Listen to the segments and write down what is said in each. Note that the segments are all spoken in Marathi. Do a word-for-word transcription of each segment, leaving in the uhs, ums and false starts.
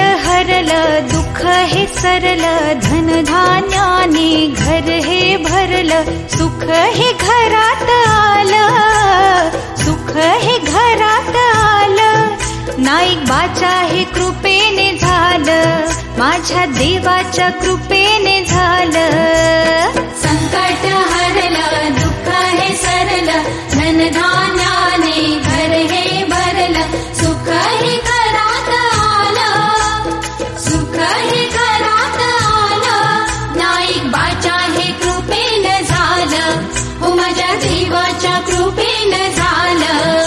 हरलं दुःख हे सरलं, धनधान्याने घर हे भरलं, सुख हे घरात आलं, सुख हे घरात आलं. नाईकबाच्या हे कृपेने झालं, माझ्या देवाच्या कृपेने झालं. संकट हरलं दुःख हे सरलं, धनधान्याने घर हे भरलं, सुख हे घरात आलं, सुख हे घरात आलं. नाईकबाच्या हे कृपेने झालं, हो माझ्या देवाच्या कृपेने झालं.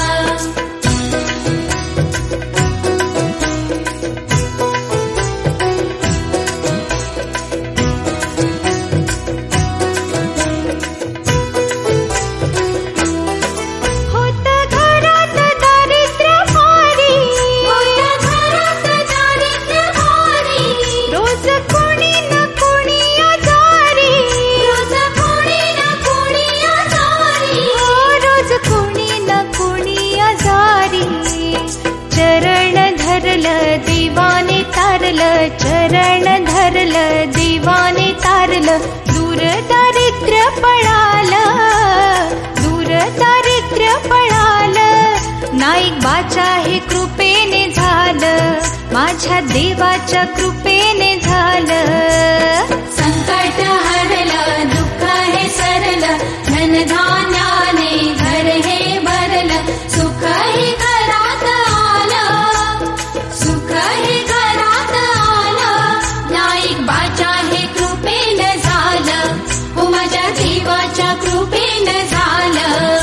देवाने तारलं, चरण धरलं देवाने तारलं, दूर दारिद्र्य पळालं, दूर दारिद्र्य पळालं. नाईकबाच्या हे कृपेने झालं, माझ्या देवाच्या कृपेने झालं. संकट हरलं दुःख हे सरलं, धनधान्याने घर हे भरलं, सुख हे घरात आलं, सुख हे घरात आलं. नाईकबाच्या हे कृपेने झालं, हो माझ्या देवाच्या कृपेने झालं.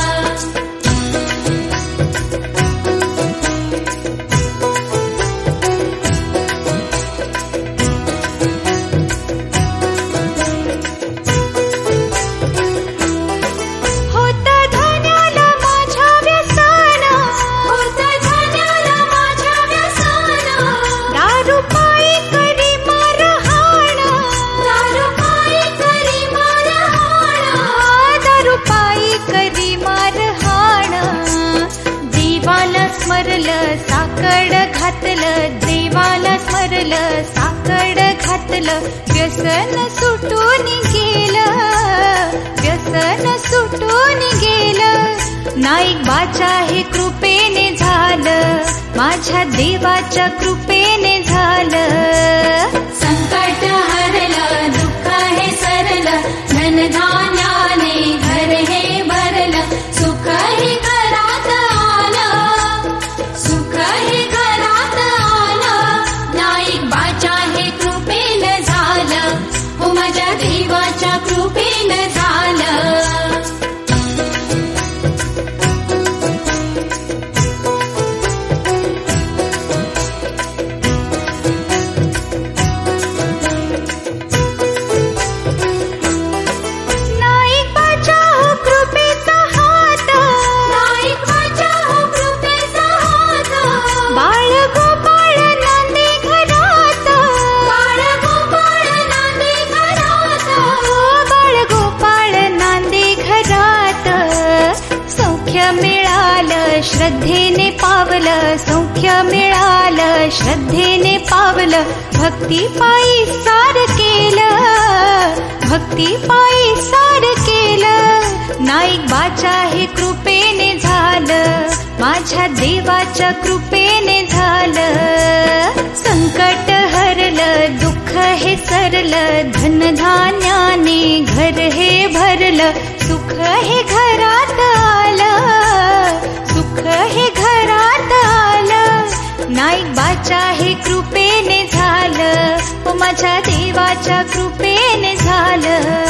साकड घातलं देवाला स्मरलं, साकड घातलं, व्यसन सुटून गेलं, व्यसन सुटून गेलं. नाईकबाच्या हे कृपेने झालं, माझ्या देवाच्या कृपेने झालं. संकट हरलं दुःख हे सरलं, धनधान्याने घर हे भरलं, सुख हे घरात आलं, सुख हे घरात आलं. नाईकबाच्या हे कृपेने झालं, हो माझ्या देवाच्या कृपेने झालं. श्रद्धेने पावलं, सौख्य मिळालं, श्रद्धेने पावलं, भक्ती पायी सार केलं, भक्ती पायी सार केलं. नाईकबाच्या हे कृपेने झालं, माझ्या देवाच्या कृपेने झालं. संकट हरलं दुःख हे सरलं, धनधान्याने घर हे भरलं, सुख हे घरात आलं, सुख हे घरात आलं. नाईकबाच्या हे कृपेने झालं, माझ्या देवाच्या कृपेने झालं.